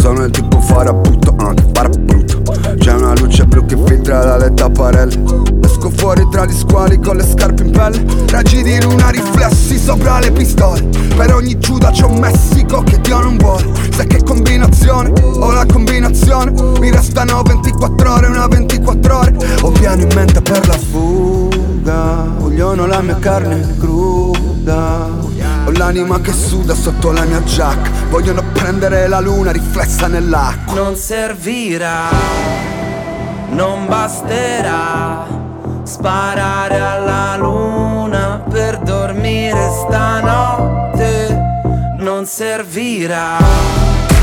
sono il tipo farabutto, che farabutto. C'è una luce blu che filtra dalle tapparelle. Esco fuori tra gli squali con le scarpe in pelle. Raggi di luna riflessi sopra le pistole. Per ogni Giuda c'è un Messico che Dio non vuole. Sai che combinazione, ho la combinazione. Mi restano 24 ore, una 24 ore. Ho piano in mente per la fuga. Vogliono la mia carne cruda. Ho l'anima che suda sotto la mia giacca. Vogliono prendere la luna riflessa nell'acqua. Non servirà, non basterà sparare alla luna per dormire stanotte. Non servirà